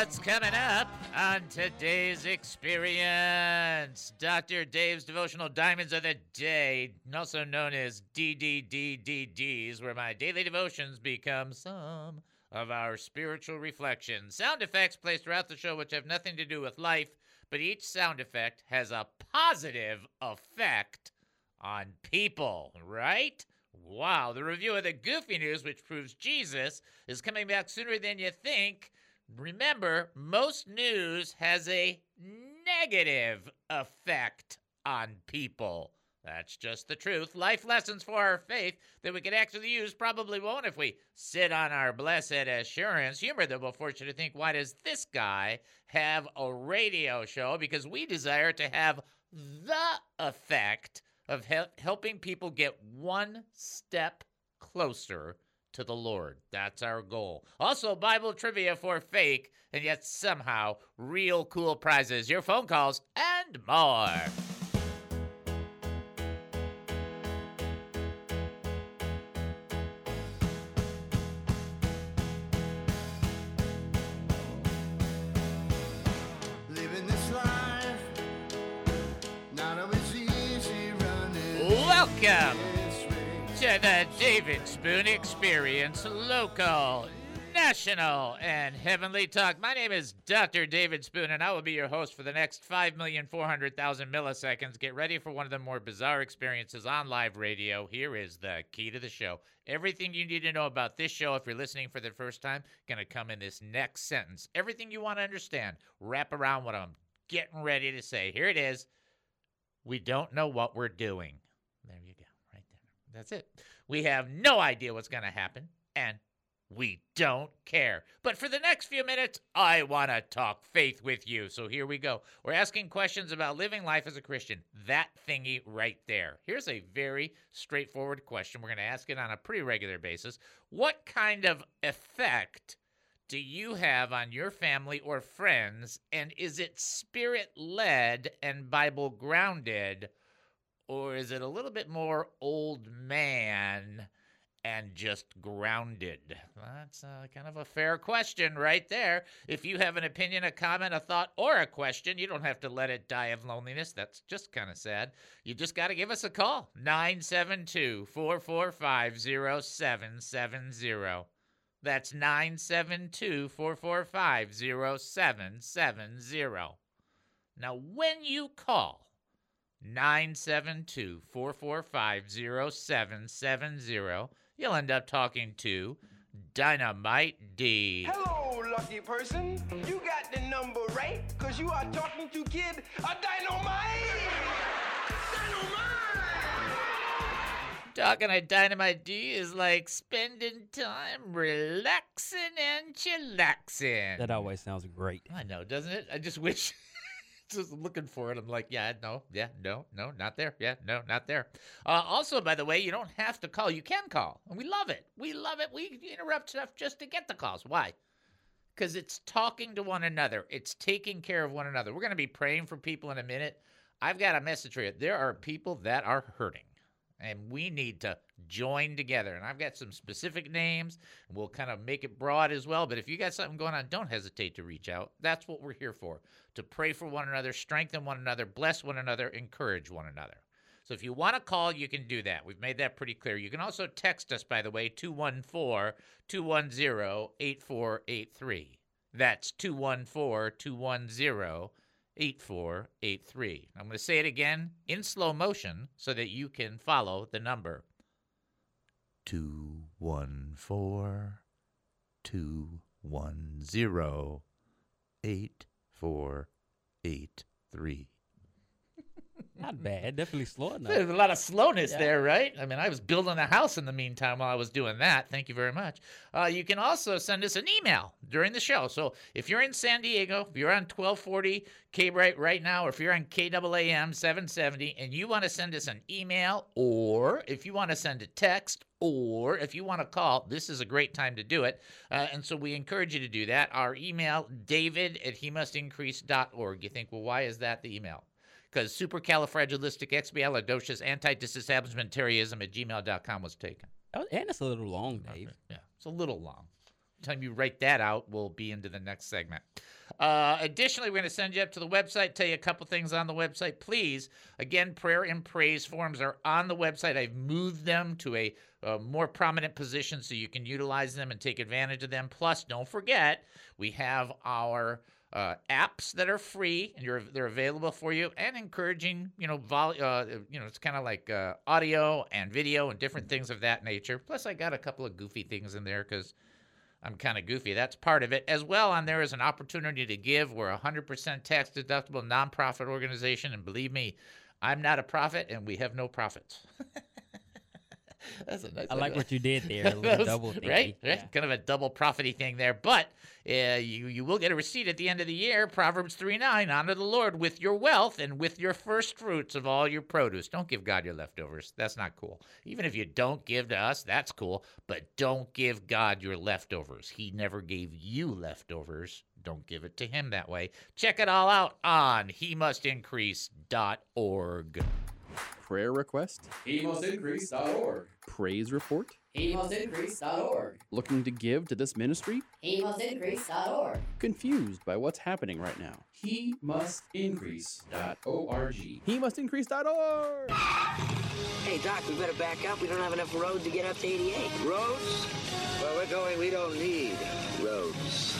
What's coming up on today's experience? Dr. Dave's Devotional Diamonds of the Day, also known as DDDDDs, where my daily devotions become some of our spiritual reflections. Sound effects placed throughout the show which have nothing to do with life, but each sound effect has a positive effect on people, right? Wow, the review of the Goofy News, which proves Jesus is coming back sooner than you think. Remember, most news has a negative effect on people. That's just the truth. Life lessons for our faith that we could actually use probably won't if we sit on our blessed assurance. Humor that will force you to think, why does this guy have a radio show? Because we desire to have the effect of helping people get one step closer to the Lord. That's our goal. Also, Bible trivia for fake and yet somehow real cool prizes, your phone calls, and more. Living this life, not always easy running. Welcome to the David Spoon Experience, local, national, and heavenly talk. My name is Dr. David Spoon, and I will be your host for the next 5,400,000 milliseconds. Get ready for one of the more bizarre experiences on live radio. Here is the key to the show. Everything you need to know about this show, if you're listening for the first time, going to come in this next sentence. Everything you want to understand, wrap around what I'm getting ready to say. Here it is. We don't know what we're doing. There you go. That's it. We have no idea what's going to happen, and we don't care. But for the next few minutes, I want to talk faith with you. So here we go. We're asking questions about living life as a Christian. That thingy right there. Here's a very straightforward question. We're going to ask it on a pretty regular basis. What kind of effect do you have on your family or friends, and is it spirit-led and Bible-grounded? Or is it a little bit more old man and just grounded? That's kind of a fair question right there. If you have an opinion, a comment, a thought, or a question, you don't have to let it die of loneliness. That's just kind of sad. You just got to give us a call. 972-445-0770. That's 972-445-0770. Now, when you call 972-445-0770, you'll end up talking to Dynamite D. Hello, lucky person. You got the number right, because you are talking to Kid Dynamite. Talking to Dynamite D is like spending time relaxing and chillaxing. That always sounds great. I know, doesn't it? I just wish... Just looking for it. I'm like, no, not there. Yeah, no, not there. Also, by the way, you don't have to call. You can call. And we love it. We interrupt stuff just to get the calls. Why? Because it's talking to one another. It's taking care of one another. We're going to be praying for people in a minute. I've got a message for you. There are people that are hurting, and we need to join together. And I've got some specific names, and we'll kind of make it broad as well. But if you got something going on, don't hesitate to reach out. That's what we're here for, to pray for one another, strengthen one another, bless one another, encourage one another. So if you want to call, you can do that. We've made that pretty clear. You can also text us, by the way, 214-210-8483. That's 214-210-8483. I'm going to say it again in slow motion so that you can follow the number. 214-210-8483. Not bad. Definitely slow enough. There's a lot of slowness there, right? I mean, I was building a house in the meantime while I was doing that. Thank you very much. You can also send us an email during the show. So if you're in San Diego, if you're on 1240 K-Bright right now, or if you're on KAAM 770 and you want to send us an email, or if you want to send a text, or if you want to call, this is a great time to do it. And so we encourage you to do that. Our email, david@hemustincrease.org. You think, well, why is that the email? Because supercalifragilisticexpialidocious antidisestablishmentarianism@gmail.com was taken. Oh, and it's a little long, Dave. Yeah, it's a little long. time you write that out, we'll be into the next segment. Additionally, we're going to send you up to the website, tell you a couple things on the website. Please, again, prayer and praise forms are on the website. I've moved them to a more prominent position so you can utilize them and take advantage of them. Plus, don't forget, we have our apps that are free, and they're available for you, and encouraging, it's kind of like audio and video and different things of that nature. Plus, I got a couple of goofy things in there because I'm kind of goofy. That's part of it. As well, on there is an opportunity to give. We're a 100% tax deductible nonprofit organization, and believe me, I'm not a prophet, and we have no profits. That's a nice. I like what you did there. A little double thing. Right? Yeah. Kind of a double profity thing there. But you will get a receipt at the end of the year. Proverbs 3:9, honor the Lord with your wealth and with your first fruits of all your produce. Don't give God your leftovers. That's not cool. Even if you don't give to us, that's cool. But don't give God your leftovers. He never gave you leftovers. Don't give it to him that way. Check it all out on hemustincrease.org. Prayer request? HeMustIncrease.org. Praise report? HeMustIncrease.org. Looking to give to this ministry? HeMustIncrease.org. Confused by what's happening right now? HeMustIncrease.org. HeMustIncrease.org! Hey, Doc, we better back up. We don't have enough road to get up to 88. Roads? Where we're going, we don't need roads.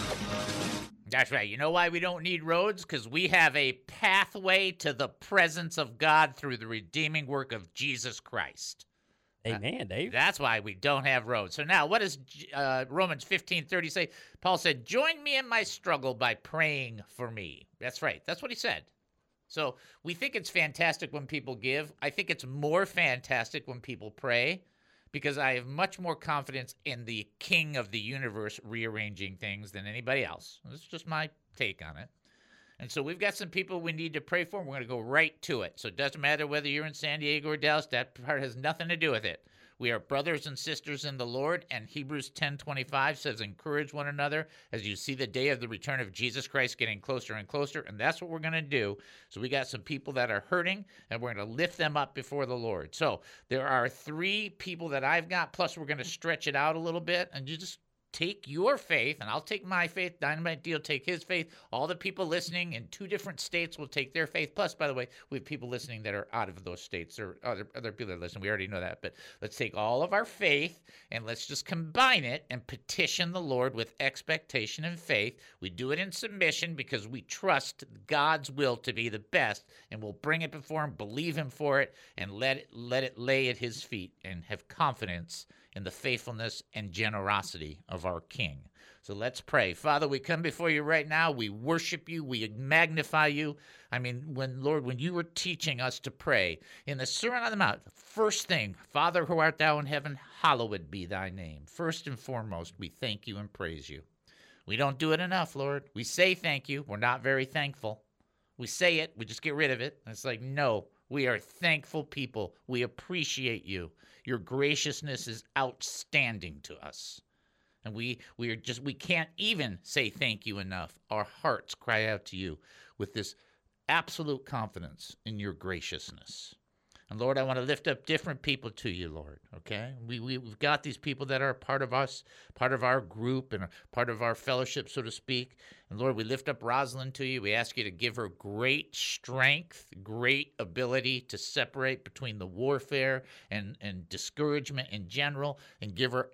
That's right. You know why we don't need roads? Because we have a pathway to the presence of God through the redeeming work of Jesus Christ. Amen, Dave. That's why we don't have roads. So now, what does Romans 15:30 say? Paul said, join me in my struggle by praying for me. That's right. That's what he said. So we think it's fantastic when people give. I think it's more fantastic when people pray, because I have much more confidence in the King of the universe rearranging things than anybody else. That's just my take on it. And so we've got some people we need to pray for, and we're going to go right to it. So it doesn't matter whether you're in San Diego or Dallas. That part has nothing to do with it. We are brothers and sisters in the Lord, and Hebrews 10:25 says, encourage one another as you see the day of the return of Jesus Christ getting closer and closer, and that's what we're going to do. So we got some people that are hurting, and we're going to lift them up before the Lord. So there are 3 people that I've got, plus we're going to stretch it out a little bit, and you just take your faith, and I'll take my faith. Dynamite D will take his faith. All the people listening in 2 different states will take their faith. Plus, by the way, we have people listening that are out of those states, or other people that listen. We already know that. But let's take all of our faith, and let's just combine it and petition the Lord with expectation and faith. We do it in submission because we trust God's will to be the best, and we'll bring it before him, believe him for it, and let it lay at his feet, and have confidence in the faithfulness and generosity of our King. So let's pray. Father, we come before you right now. We worship you. We magnify you. I mean, when you were teaching us to pray in the Sermon on the Mount, the first thing, Father who art thou in heaven, hallowed be thy name. First and foremost, we thank you and praise you. We don't do it enough, Lord. We say thank you. We're not very thankful. We say it. We just get rid of it. And it's like, no, we are thankful people. We appreciate you. Your graciousness is outstanding to us. And we can't even say thank you enough. Our hearts cry out to you with this absolute confidence in your graciousness. And Lord, I want to lift up different people to you, Lord, okay? We've got these people that are part of us, part of our group and part of our fellowship, so to speak. And Lord, we lift up Rosalind to you. We ask you to give her great strength, great ability to separate between the warfare and discouragement in general, and give her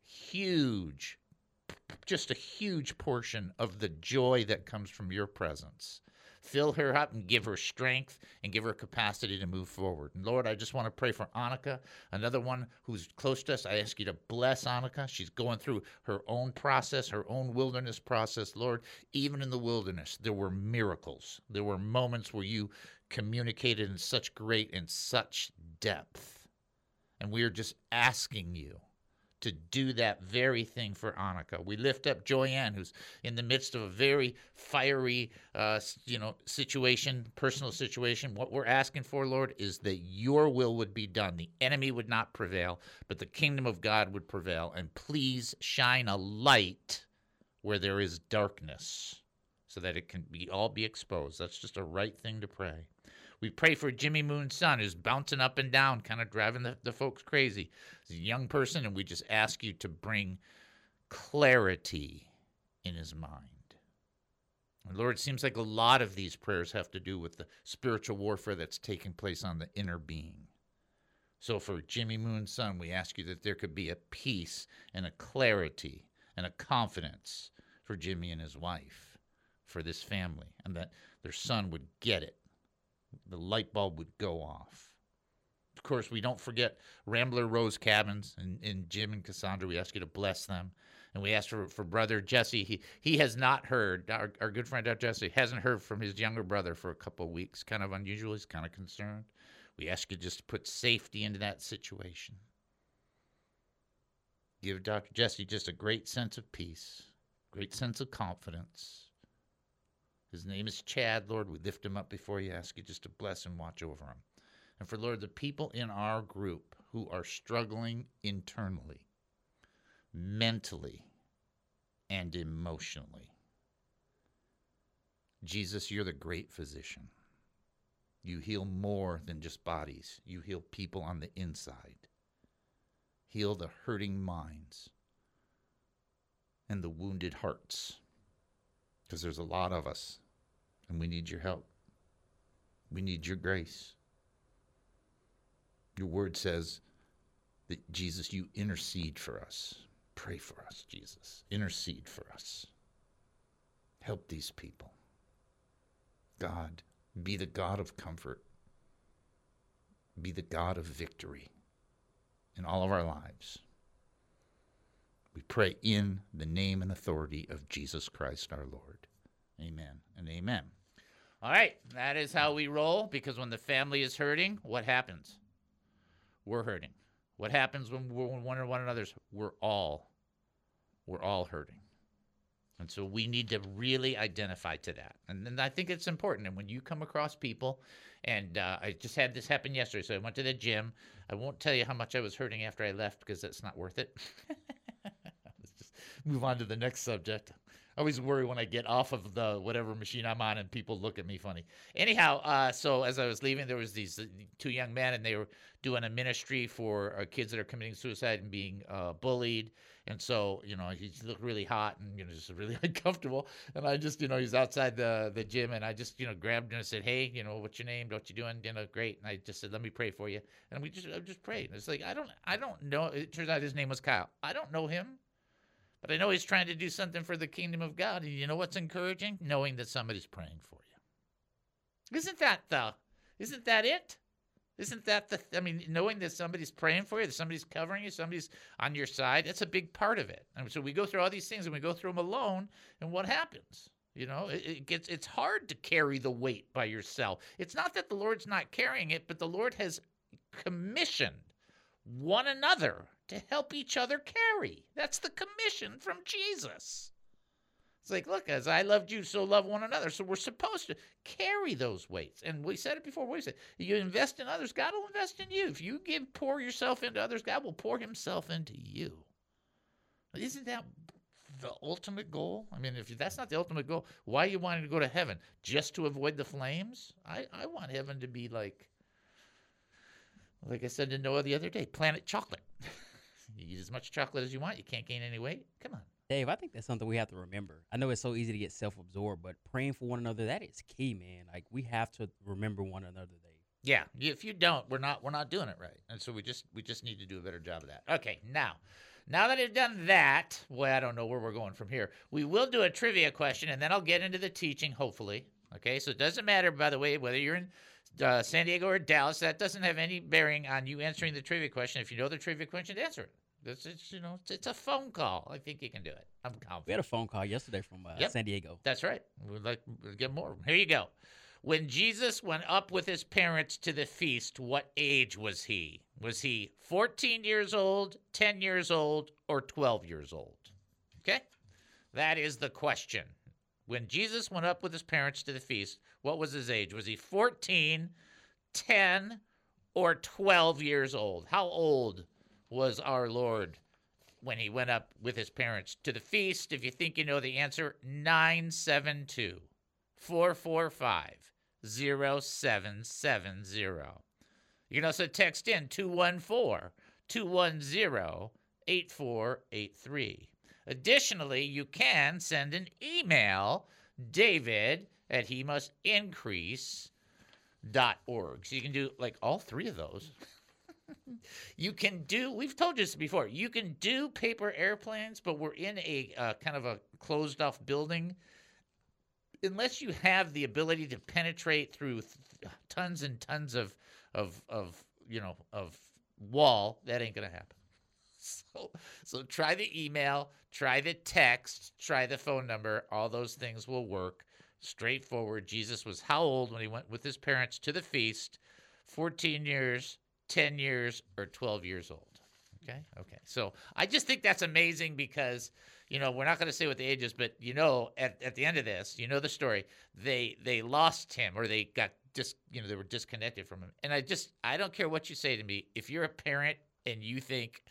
just a huge portion of the joy that comes from your presence. Fill her up and give her strength and give her capacity to move forward. And Lord, I just want to pray for Annika, another one who's close to us. I ask you to bless Annika. She's going through her own process, her own wilderness process. Lord, even in the wilderness, there were miracles. There were moments where you communicated in such great and such depth. And we are just asking you to do that very thing for Annika. We lift up Joyanne, who's in the midst of a very fiery, situation, personal situation. What we're asking for, Lord, is that your will would be done. The enemy would not prevail, but the kingdom of God would prevail. And please shine a light where there is darkness so that it can all be exposed. That's just a right thing to pray. We pray for Jimmy Moon's son, who's bouncing up and down, kind of driving the folks crazy. He's a young person, and we just ask you to bring clarity in his mind. And Lord, it seems like a lot of these prayers have to do with the spiritual warfare that's taking place on the inner being. So for Jimmy Moon's son, we ask you that there could be a peace and a clarity and a confidence for Jimmy and his wife, for this family, and that their son would get it. The light bulb would go off. Of course, we don't forget Rambler Rose Cabins and Jim and Cassandra. We ask you to bless them. And we ask for Brother Jesse. He has not heard, our good friend Dr. Jesse hasn't heard from his younger brother for a couple of weeks. Kind of unusual. He's kind of concerned. We ask you just to put safety into that situation. Give Dr. Jesse just a great sense of peace, great sense of confidence. His name is Chad, Lord. We lift him up before you, ask you just to bless and watch over him. And for, Lord, the people in our group who are struggling internally, mentally, and emotionally. Jesus, you're the great physician. You heal more than just bodies. You heal people on the inside. Heal the hurting minds and the wounded hearts. Because there's a lot of us, and we need your help. We need your grace. Your word says that, Jesus, you intercede for us. Pray for us, Jesus. Intercede for us. Help these people. God, be the God of comfort. Be the God of victory in all of our lives. We pray in the name and authority of Jesus Christ our Lord. Amen and amen. All right, that is how we roll, because when the family is hurting, what happens? We're hurting. What happens when we're one another's? We're all hurting. And so we need to really identify to that. And I think it's important. And when you come across people, and I just had this happen yesterday. So I went to the gym. I won't tell you how much I was hurting after I left, because that's not worth it. Let's just move on to the next subject. I always worry when I get off of the whatever machine I'm on and people look at me funny. Anyhow, so as I was leaving, there was these two young men, and they were doing a ministry for kids that are committing suicide and being bullied. And so, he looked really hot and, just really uncomfortable. And I just, he's outside the gym, and I just, grabbed him and said, hey, what's your name? What you doing? Great. And I just said, let me pray for you. And I just prayed. And it's like, I don't know. It turns out his name was Kyle. I don't know him. But I know he's trying to do something for the kingdom of God. And you know what's encouraging? Knowing that somebody's praying for you. Isn't that it? Isn't that knowing that somebody's praying for you, that somebody's covering you, somebody's on your side, that's a big part of it. And so we go through all these things, and we go through them alone, and what happens? It's hard to carry the weight by yourself. It's not that the Lord's not carrying it, but the Lord has commissioned one another to help each other carry. That's the commission from Jesus. It's like, look, as I loved you, so love one another. So we're supposed to carry those weights. And we said it before. We said, you invest in others, God will invest in you. If you pour yourself into others, God will pour himself into you. Isn't that the ultimate goal? If that's not the ultimate goal, why are you wanting to go to heaven? Just to avoid the flames? I want heaven to be like I said to Noah the other day, Planet Chocolate. You eat as much chocolate as you want. You can't gain any weight. Come on. Dave, I think that's something we have to remember. I know it's so easy to get self-absorbed, but praying for one another, that is key, man. Like, we have to remember one another, Dave. Yeah. If you don't, we're not doing it right. And so we just need to do a better job of that. Okay, now that I've done that, I don't know where we're going from here. We will do a trivia question, and then I'll get into the teaching, hopefully. Okay, so it doesn't matter, by the way, whether you're in San Diego or Dallas. That doesn't have any bearing on you answering the trivia question. If you know the trivia question, answer it. It's a phone call. I think you can do it. I'm confident. We had a phone call yesterday from San Diego. That's right. We'd like to get more. Here you go. When Jesus went up with his parents to the feast, what age was he? Was he 14 years old, 10 years old, or 12 years old? Okay? That is the question. When Jesus went up with his parents to the feast, what was his age? Was he 14, 10, or 12 years old? How old was our Lord when he went up with his parents to the feast? If you think you know the answer, 972-445-0770. You can also text in 214-210-8483. Additionally, you can send an email, David at hemustincrease.org. So you can do like all three of those. You can do, we've told you this before, you can do paper airplanes, but we're in a kind of a closed off building. Unless you have the ability to penetrate through tons and tons of wall, that ain't going to happen. So try the email, try the text, try the phone number. All those things will work. Straightforward. Jesus was how old when he went with his parents to the feast? 14 years, 10 years, or 12 years old. Okay. So I just think that's amazing because, we're not going to say what the age is, but at the end of this, the story. They lost him, or they got they were disconnected from him. And I don't care what you say to me. If you're a parent and you think,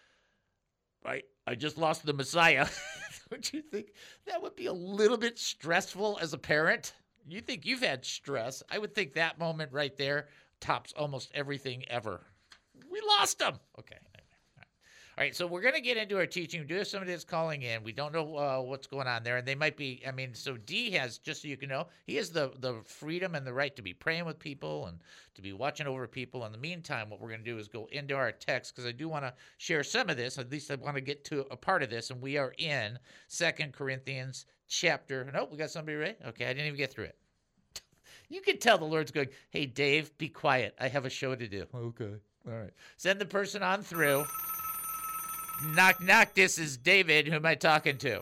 I just lost the Messiah, don't you think that would be a little bit stressful as a parent? You think you've had stress. I would think that moment right there tops almost everything ever. We lost him. Okay. All right, so we're going to get into our teaching. We do have somebody that's calling in. We don't know what's going on there, and they might be, so D has, just so you can know, he has the freedom and the right to be praying with people and to be watching over people. In the meantime, what we're going to do is go into our text, because I do want to share some of this. At least I want to get to a part of this, and we are in 2 Corinthians chapter. Nope, we got somebody ready? Okay, I didn't even get through it. You can tell the Lord's going, hey, Dave, be quiet. I have a show to do. Okay, all right. Send the person on through. Knock, knock. This is David. Who am I talking to?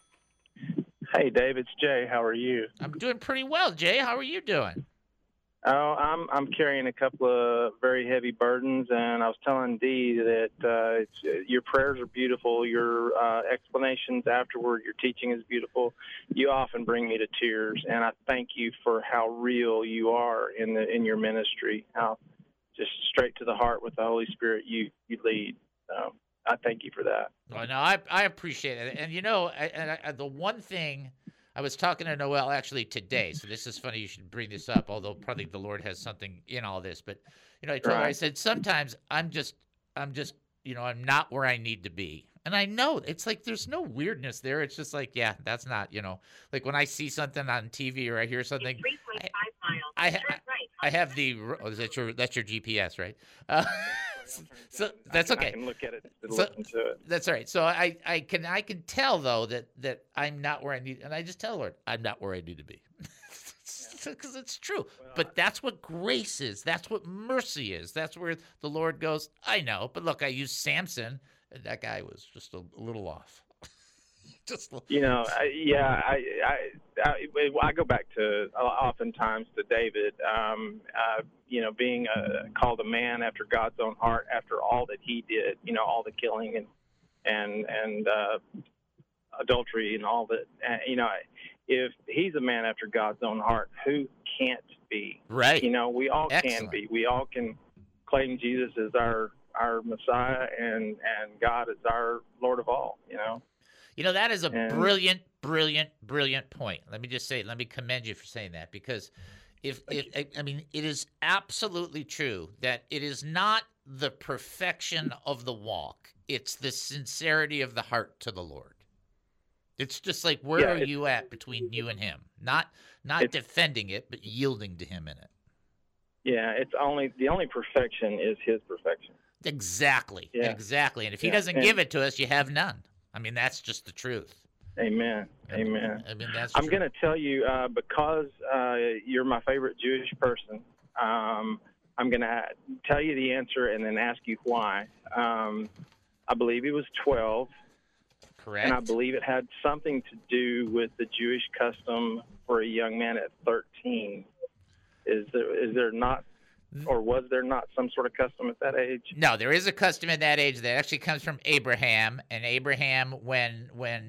Hey, Dave. It's Jay. How are you? I'm doing pretty well, Jay. How are you doing? Oh, I'm carrying a couple of very heavy burdens, and I was telling Dee that your prayers are beautiful. Your explanations afterward, your teaching is beautiful. You often bring me to tears, and I thank you for how real you are in your ministry. How just straight to the heart with the Holy Spirit you lead. I thank you for that. Well, no, I appreciate it. And, the one thing I was talking to Noel actually today, so this is funny you should bring this up, although probably the Lord has something in all this. But, I told her, I said, sometimes I'm not where I need to be. And I know it's like there's no weirdness there. It's just like, yeah, that's not, like when I see something on TV or I hear something. 3.5 miles. I have the, that's your GPS, right? So that's okay. I can look at it and listen to it. That's all right. So I can tell though that I'm not where I need, and I just tell the Lord I'm not where I need to be, because it's true. But that's what grace is. That's what mercy is. That's where the Lord goes. I know, but look, I used Samson, and that guy was just a little off. I go back to oftentimes to David, being called a man after God's own heart after all that he did, all the killing and adultery and all that. If he's a man after God's own heart, who can't be? Right. We all Excellent. can be. We all can claim Jesus as our Messiah and God as our Lord of all, that is a brilliant, brilliant, brilliant point. Let me commend you for saying that, because it is absolutely true that it is not the perfection of the walk. It's the sincerity of the heart to the Lord. It's just like, where are you at between you and him? Not defending it, but yielding to him in it. Yeah, the only perfection is his perfection. Exactly. Yeah. Exactly. And if he doesn't give it to us, you have none. That's just the truth. Amen. Amen. That's I'm true. going to tell you, because you're my favorite Jewish person, I'm going to tell you the answer and then ask you why. I believe he was 12. Correct. And I believe it had something to do with the Jewish custom for a young man at 13. Is there not, or was there not some sort of custom at that age? No, there is a custom at that age that actually comes from Abraham. And Abraham, when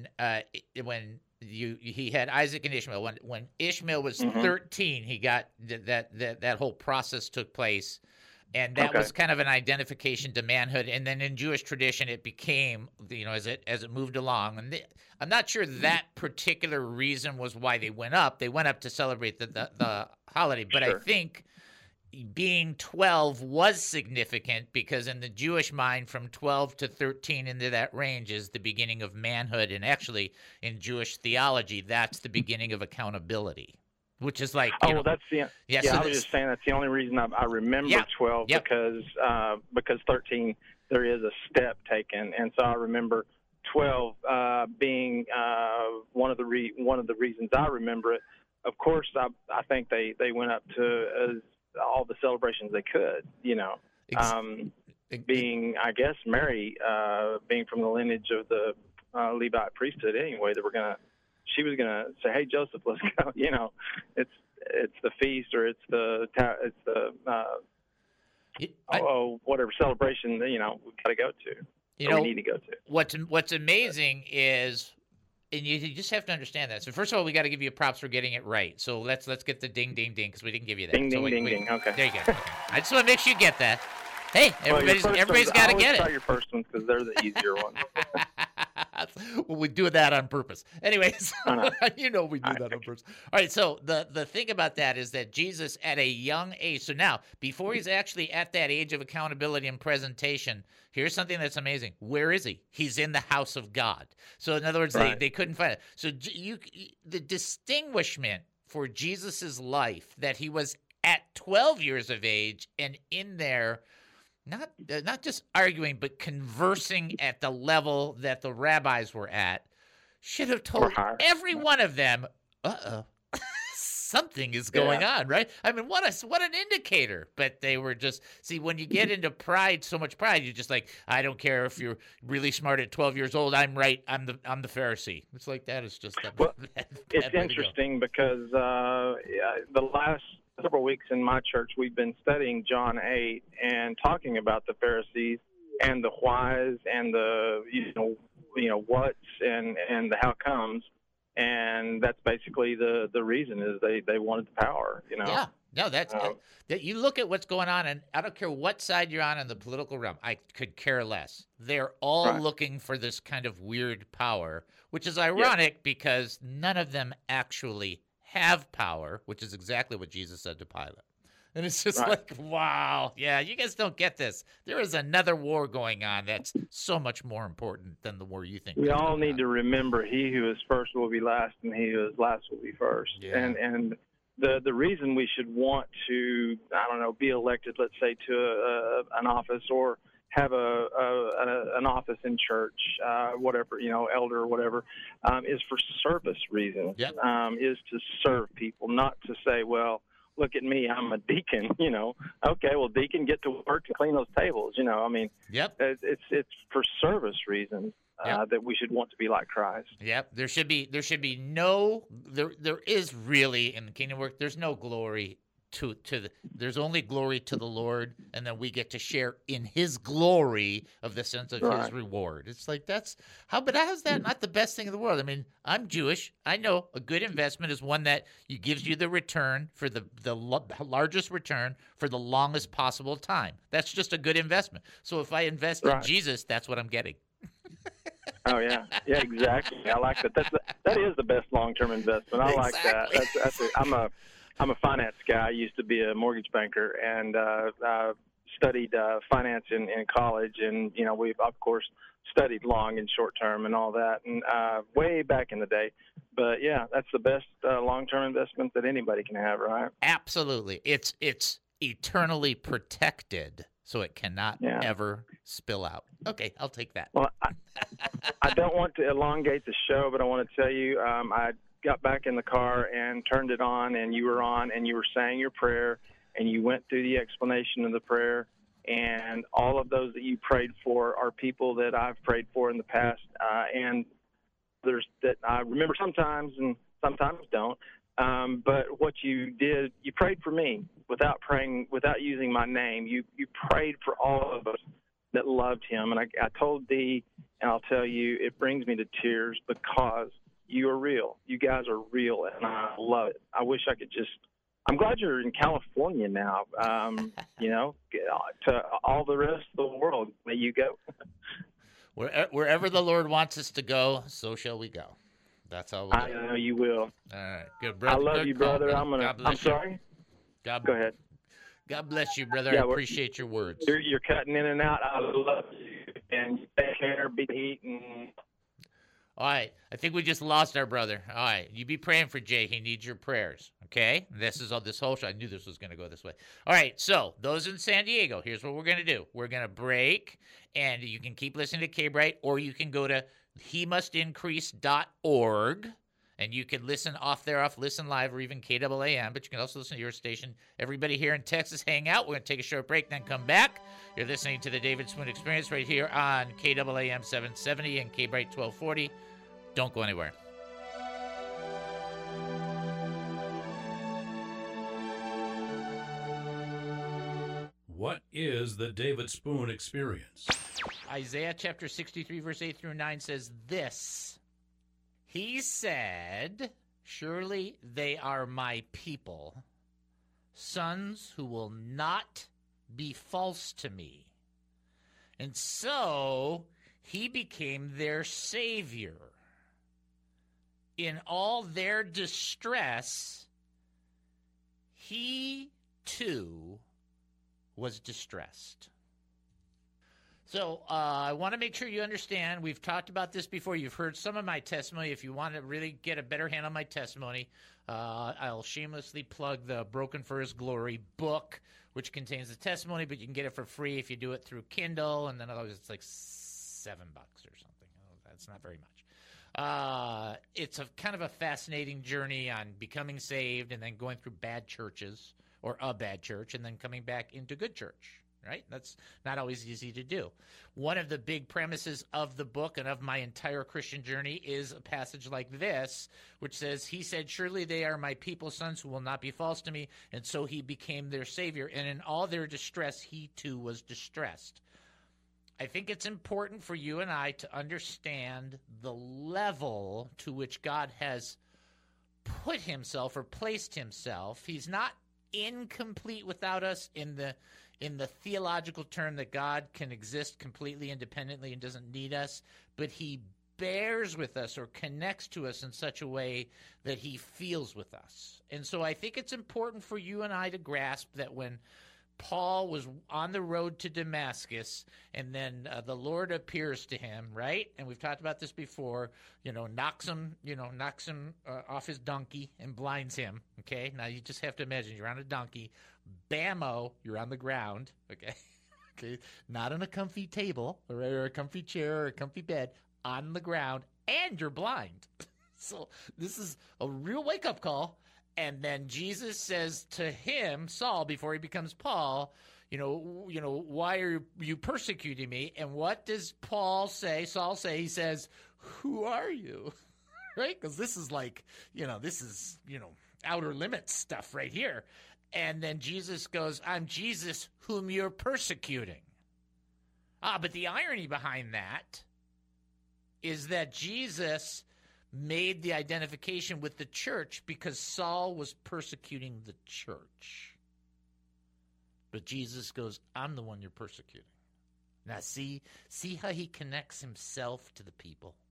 he had Isaac and Ishmael, when Ishmael was 13, he got that whole process took place, and that was kind of an identification to manhood. And then in Jewish tradition, it became, as it moved along. And I'm not sure that particular reason was why they went up. They went up to celebrate the holiday, but I think being 12 was significant because in the Jewish mind, from 12 to 13 into that range is the beginning of manhood. And actually, in Jewish theology, that's the beginning of accountability, which is like, well, that's the yeah. Yeah, So I was just saying that's the only reason I remember Yep. 12 Yep. because 13 there is a step taken, and so I remember 12 being one of the reasons I remember it. Of course, I think they went up to all the celebrations they could, being, I guess, Mary, being from the lineage of the Levite priesthood anyway, she was gonna say, "Hey, Joseph, let's go." It's the feast, or it's the whatever celebration we got to go to. We need to go to. What's amazing is, and you just have to understand that. So first of all, we got to give you props for getting it right. So let's get the ding ding ding because we didn't give you that. Ding ding ding. Okay. There you go. Okay. I just want to make sure you get that. Hey, everybody's got to get it. I always try your first ones because they're the easier ones. Well, we do that on purpose. Anyways, we do that on purpose. All right, so the thing about that is that Jesus at a young age, so now, before he's actually at that age of accountability and presentation, here's something that's amazing. Where is he? He's in the house of God. So in other words, they couldn't find it. So the distinguishment for Jesus's life, that he was at 12 years of age and in there, not just arguing, but conversing at the level that the rabbis were at, should have told every one of them, something is going on, right? I mean, what an indicator. But they were just, see, when you get into pride, so much pride, you're just like, I don't care if you're really smart at 12 years old. I'm right. I'm the Pharisee. It's like that is just that. Well, it's interesting because the last several weeks in my church, we've been studying John 8 and talking about the Pharisees and the whys and the whats and the how comes, and that's basically the reason is they wanted the power. Yeah. No, that's that. You look at what's going on, and I don't care what side you're on in the political realm. I could care less. They're all looking for this kind of weird power, which is ironic because none of them actually have power, which is exactly what Jesus said to Pilate. And it's just like, wow, yeah, you guys don't get this. There is another war going on that's so much more important than the war you think. We all need to remember, he who is first will be last, and he who is last will be first. Yeah. And the reason we should want to, be elected, let's say, to an office or have an office in church, whatever, elder or whatever, is for service reasons. Yep. Is to serve people, not to say, well, look at me, I'm a deacon. Okay, well, deacon, get to work and clean those tables. Yep. It's for service reasons that we should want to be like Christ. Yep. There should be no. There is really in the kingdom work. There's no glory. There's only glory to the Lord, and then we get to share in His glory of the sense of His reward. It's like but how's that not the best thing in the world? I mean, I'm Jewish. I know a good investment is one that gives you the return for the largest return for the longest possible time. That's just a good investment. So if I invest in Jesus, that's what I'm getting. Oh yeah, exactly. I like that. That is the best long-term investment. I like that. That's it. I'm a finance guy. I used to be a mortgage banker and studied finance in college. And, we've, of course, studied long and short term and all that, and way back in the day. But, yeah, that's the best long-term investment that anybody can have, right? Absolutely. It's eternally protected, so it cannot ever spill out. Okay, I'll take that. Well, I don't want to elongate the show, but I want to tell you I got back in the car and turned it on, and you were saying your prayer, and you went through the explanation of the prayer, and all of those that you prayed for are people that I've prayed for in the past, and others that I remember sometimes and sometimes don't. But what you did, you prayed for me without using my name. You prayed for all of us that loved him, and I told Dee, and I'll tell you, it brings me to tears because you are real. You guys are real, and I love it. I wish I could I'm glad you're in California now, to all the rest of the world. May you go. Wherever the Lord wants us to go, so shall we go. That's how we'll I know you will. All right. Good, brother. I love you, brother. I'm sorry? Go ahead. God bless you, brother. Yeah, I we're- appreciate your words. You're cutting in and out. I love you. And take care, beat the heat, and All right. I think we just lost our brother. All right. You be praying for Jay. He needs your prayers. Okay? This is all this whole show. I knew this was going to go this way. All right. So, those in San Diego, here's what we're going to do. We're going to break, and you can keep listening to K-Bright, or you can go to hemustincrease.org, and you can listen off Listen Live, or even KAAM, but you can also listen to your station. Everybody here in Texas, hang out. We're going to take a short break, then come back. You're listening to the David Spoon Experience right here on KAAM 770 and K-Bright 1240. Don't go anywhere. What is the David Spoon Experience? Isaiah chapter 63, verse 8 through 9 says this. He said, surely they are my people, sons who will not be false to me. And so he became their savior. In all their distress, he too was distressed. So I want to make sure you understand. We've talked about this before. You've heard some of my testimony. If you want to really get a better handle on my testimony, I'll shamelessly plug the Broken for His Glory book, which contains the testimony, but you can get it for free if you do it through Kindle, and then otherwise it's like $7 or something. That's not very much. It's a kind of a fascinating journey on becoming saved and then going through bad churches or a bad church and then coming back into good church, right? That's not always easy to do. One of the big premises of the book and of my entire Christian journey is a passage like this, which says, he said, surely they are my people, sons who will not be false to me. And so he became their savior. And in all their distress, he too was distressed. I think it's important for you and I to understand the level to which God has put himself or placed himself. He's not incomplete without us in the theological term that God can exist completely independently and doesn't need us, but he bears with us or connects to us in such a way that he feels with us. And so I think it's important for you and I to grasp that when Paul was on the road to Damascus, and then the Lord appears to him, right? And we've talked about this before. Knocks him off his donkey and blinds him. Okay, now you just have to imagine you're on a donkey, bammo, you're on the ground. Okay, okay, not on a comfy table or a comfy chair or a comfy bed, on the ground, and you're blind. So this is a real wake-up call. And then Jesus says to him, Saul, before he becomes Paul, why are you persecuting me? And what does Saul say? He says, who are you? Right? Because this is outer limits stuff right here. And then Jesus goes, I'm Jesus whom you're persecuting. But the irony behind that is that Jesus made the identification with the church because Saul was persecuting the church. But Jesus goes, I'm the one you're persecuting. Now see how he connects himself to the people.